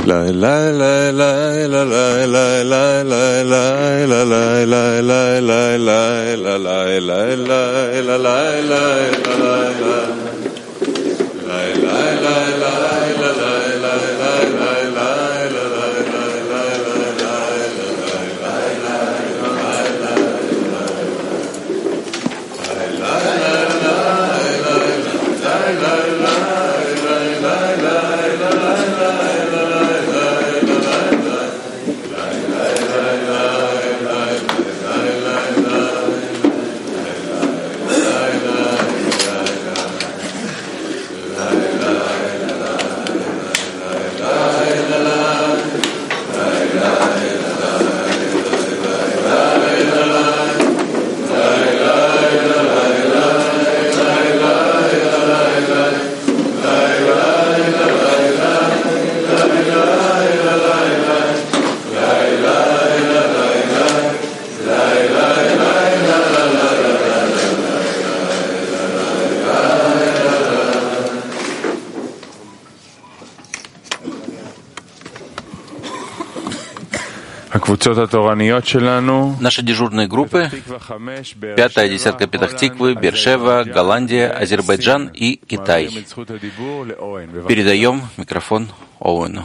Наши дежурные группы — 5-я десятка Петах-Тиквы, Беэр-Шева, Голландия, Азербайджан и Китай. Передаем микрофон Оуэну.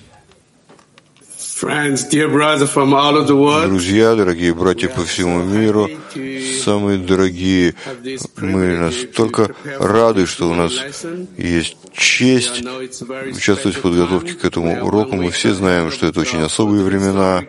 Друзья, дорогие братья по всему миру, самые дорогие, мы настолько рады, что у нас есть честь участвовать в подготовке к этому уроку. Мы все знаем, что это очень особые времена.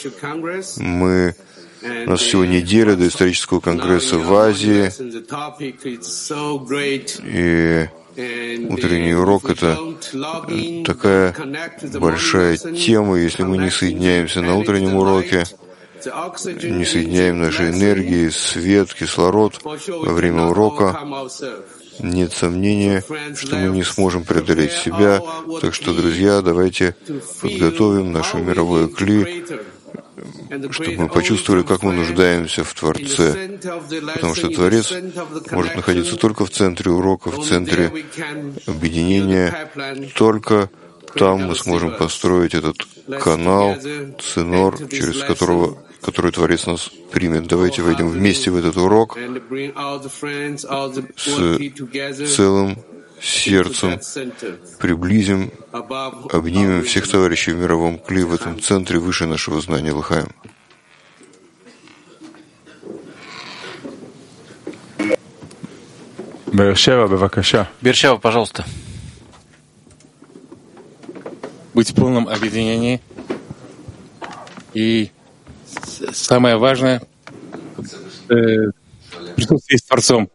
У нас всего неделя до исторического конгресса в Азии, и утренний урок — это такая большая тема. Если мы не соединяемся на утреннем уроке, не соединяем наши энергии, свет, кислород во время урока, нет сомнения, что мы не сможем преодолеть себя. Так что, друзья, давайте подготовим наше мировое кли, чтобы мы почувствовали, как мы нуждаемся в Творце. Потому что Творец может находиться только в центре урока, в центре объединения. Только там мы сможем построить этот канал, ценор, через который Творец нас примет. Давайте войдем вместе в этот урок с целым сердцем, приблизим, обнимем всех товарищей в мировом кли в этом центре выше нашего знания. Лахаем. Беэр-Шева, пожалуйста. Быть в полном объединении. И самое важное — присутствие с Творцом.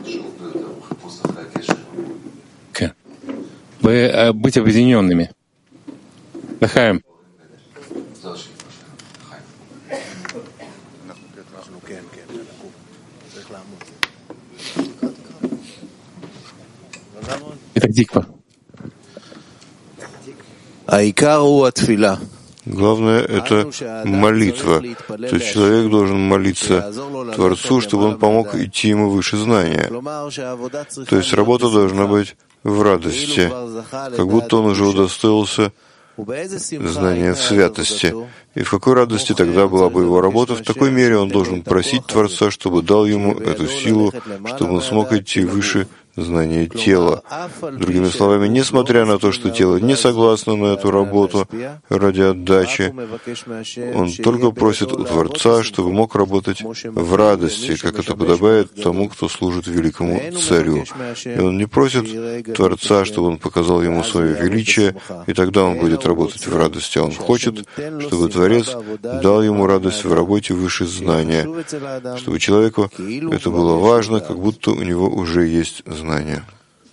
Быть объединенными. Лахаем. Петах-Тиква. Главное — это молитва. То есть человек должен молиться Творцу, чтобы он помог идти ему выше знания. То есть работа должна быть в радости, как будто он уже удостоился знания в святости. И в какой радости тогда была бы его работа? В такой мере он должен просить Творца, чтобы дал ему эту силу, чтобы он смог идти выше знания тела. Другими словами, несмотря на то, что тело не согласно на эту работу ради отдачи, он только просит у Творца, чтобы мог работать в радости, как это подобает тому, кто служит великому царю. И он не просит Творца, чтобы он показал ему свое величие, и тогда он будет работать в радости. А он хочет, чтобы Творец дал ему радость в работе выше знания, чтобы человеку это было важно, как будто у него уже есть знание.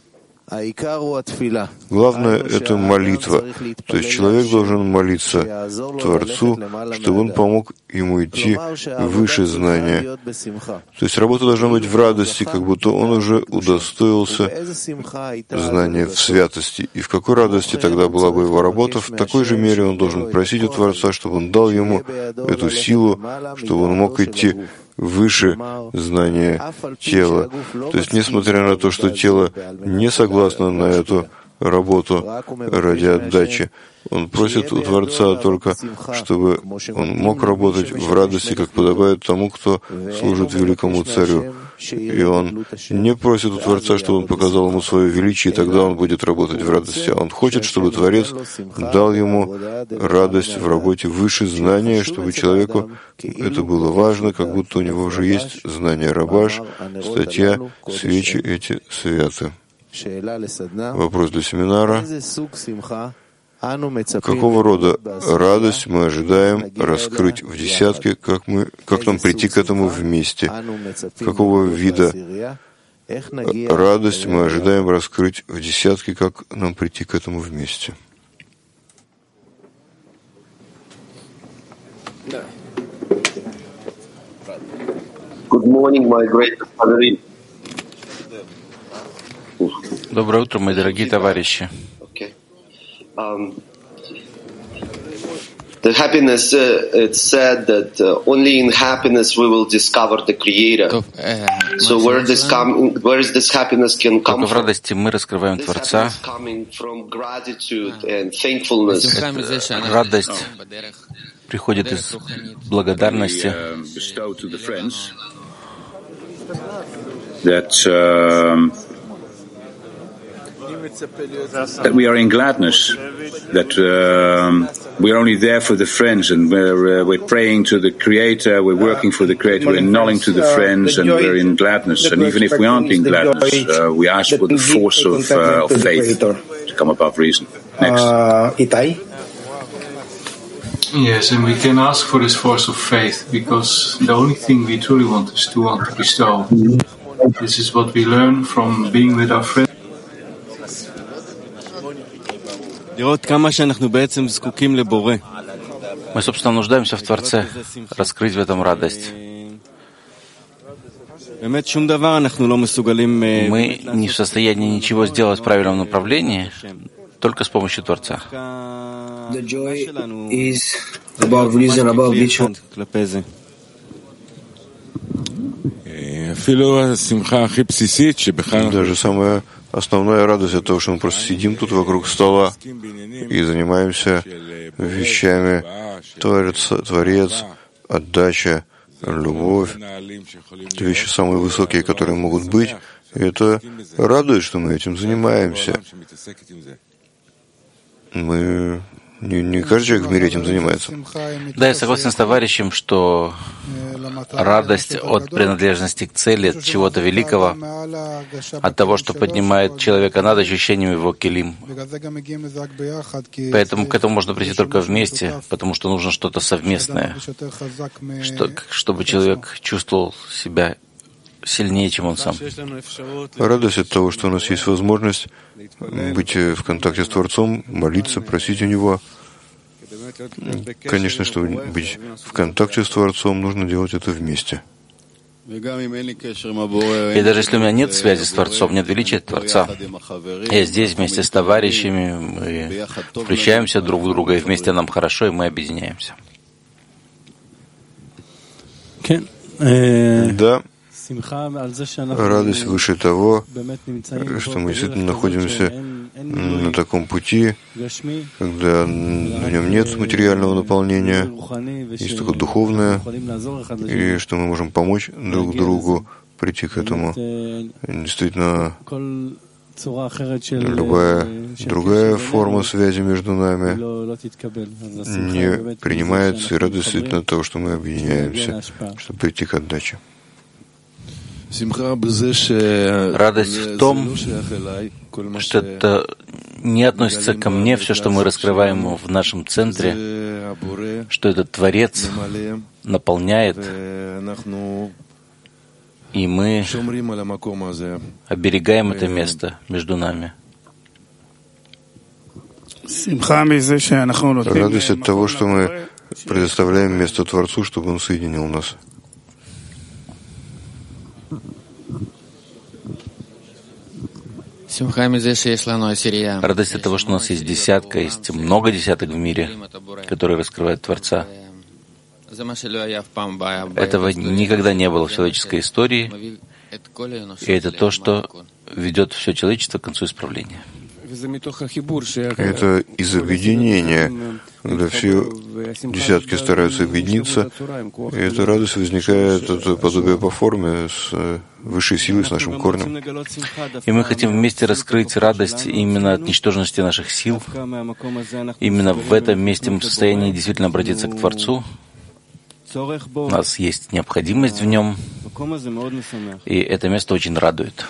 Главное — это молитва. То есть человек должен молиться Творцу, чтобы он помог ему идти выше знания. То есть работа должна быть в радости, как будто он уже удостоился знания в святости. И в какой радости тогда была бы его работа? В такой же мере он должен просить у Творца, чтобы он дал ему эту силу, чтобы он мог идти выше знания тела. То есть, несмотря на то, что тело не согласно на эту работу ради отдачи. Он просит у Творца только, чтобы он мог работать в радости, как подобает тому, кто служит великому царю. И он не просит у Творца, чтобы он показал ему свое величие, и тогда он будет работать в радости. Он хочет, чтобы Творец дал ему радость в работе выше знания, чтобы человеку это было важно, как будто у него уже есть знание. Рабаш, статья «Свечи эти святы». Вопрос для семинара. Какого рода радость мы ожидаем раскрыть в десятке, как нам прийти к этому вместе? Какого вида радость мы ожидаем раскрыть в десятке, как нам прийти к этому вместе? Good morning, my great Havarim. Доброе утро, мои дорогие товарищи. The happiness, it's said that only in happiness we will discover the Creator. So where is this happiness can come Только в радости мы раскрываем Творца. Радость приходит из благодарности. That we are in gladness, that we are only there for the friends, and we're praying to the Creator, we're working for the Creator, we're nodding to the friends, and we're in gladness. And even if we aren't in gladness, we ask for the force of faith to come above reason. Next. Yes, and we can ask for this force of faith, because the only thing we truly want is to bestow. This is what we learn from being with our friends. Мы, собственно, нуждаемся в Творце, раскрыть в этом радость. Мы не в состоянии ничего сделать в правильном направлении, только с помощью Творца. Даже самая основная радость от того, что мы просто сидим тут вокруг стола и занимаемся вещами. Творец, отдача, любовь. Это вещи самые высокие, которые могут быть. И это радует, что мы этим занимаемся. Не каждый человек в мире этим занимается. Да, я согласен с товарищем, что радость от принадлежности к цели, от чего-то великого, от того, что поднимает человека над ощущением его келим. Поэтому к этому можно прийти только вместе, потому что нужно что-то совместное, чтобы человек чувствовал себя сильнее, чем он сам. Радость от того, что у нас есть возможность быть в контакте с Творцом, молиться, просить у Него. Конечно, чтобы быть в контакте с Творцом, нужно делать это вместе. И даже если у меня нет связи с Творцом, нет величия Творца, я здесь вместе с товарищами, мы включаемся друг в друга, и вместе нам хорошо, и мы объединяемся. Да. Радость выше того, что мы действительно находимся на таком пути, когда в нем нет материального наполнения, есть только духовное, и что мы можем помочь друг другу прийти к этому. Действительно, любая другая форма связи между нами не принимается, и радость действительно от того, что мы объединяемся, чтобы прийти к отдаче. Радость в том, что это не относится ко мне, все, что мы раскрываем в нашем центре, что этот Творец наполняет, и мы оберегаем это место между нами. Радость от того, что мы предоставляем место Творцу, чтобы Он соединил нас. Радость от того, что у нас есть десятка, есть много десяток в мире, которые раскрывают Творца. Этого никогда не было в человеческой истории, и это то, что ведет все человечество к концу исправления. И Это из объединения, когда все десятки стараются объединиться, и эта радость возникает от подобия по форме с высшей силой, с нашим корнем. И мы хотим вместе раскрыть радость именно от ничтожности наших сил. Именно в этом месте мы в состоянии действительно обратиться к Творцу. У нас есть необходимость в нем, и это место очень радует.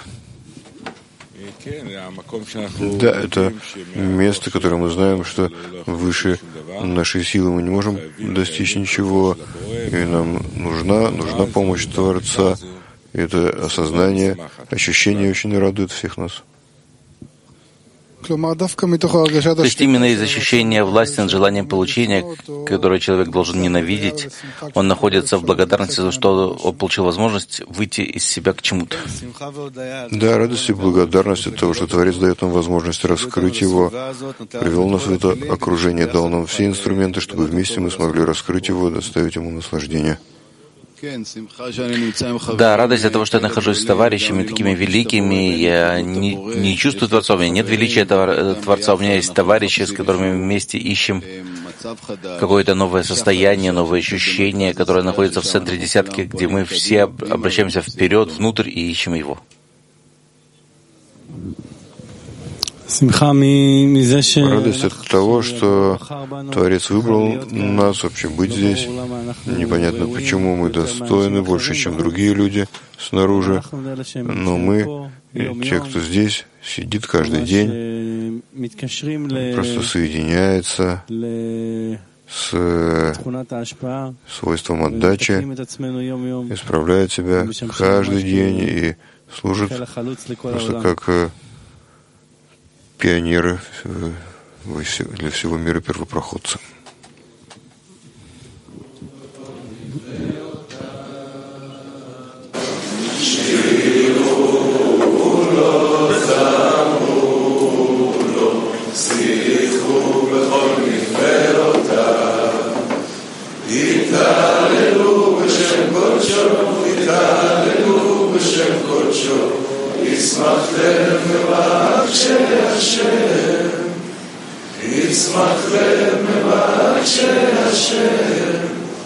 Да, это место, которое мы знаем, что выше нашей силы мы не можем достичь ничего, и нам нужна помощь Творца. И это осознание, ощущение очень радует всех нас. То есть именно из ощущения власти над желанием получения, которое человек должен ненавидеть, он находится в благодарности за что он получил возможность выйти из себя к чему-то. Да, радость и благодарность от того, что Творец дает нам возможность раскрыть его, привел нас в это окружение, дал нам все инструменты, чтобы вместе мы смогли раскрыть его и доставить ему наслаждение. Да, радость от того, что я нахожусь с товарищами такими великими, я не чувствую Творца, у меня нет величия Творца, у меня есть товарищи, с которыми мы вместе ищем какое-то новое состояние, новое ощущение, которое находится в центре десятки, где мы все обращаемся вперед, внутрь и ищем его. Радость от того, что Творец выбрал нас вообще быть здесь. Непонятно, почему мы достойны больше, чем другие люди снаружи. Но мы, те, кто здесь, сидит каждый день, просто соединяется с свойством отдачи, исправляет себя каждый день и служит просто как пионеры для всего мира, первопроходцы. ישמח לב מבקשי השם, ישמח לב מבקשי השם,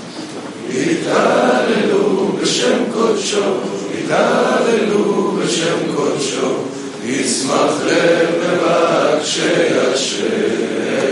יתהללו בשם קודשו, יתהללו בשם קודשו, ישמח לב מבקשי השם.